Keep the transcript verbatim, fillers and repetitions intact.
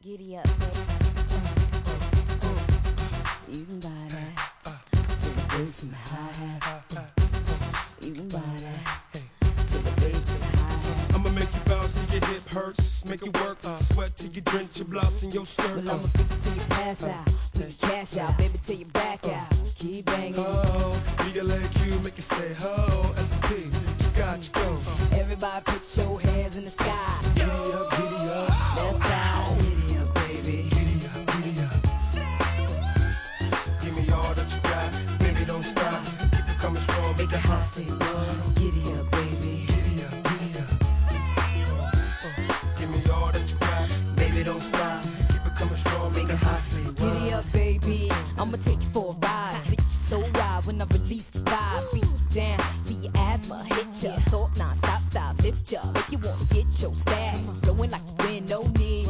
Giddy up, baby. You can buy that. To the bass and the hi-hat. You can buy that. To the bass and the hi-hat. I'ma make you bounce till your hip hurts. Make you work, uh, sweat till you drench your blouse in your skirt. Well, I'ma freak it till you pass out. Put your cash out, baby, till you back out. Keep banging. Oh, beat it like you, make you say ho. S and P, you got your go. Everybody put your hands in the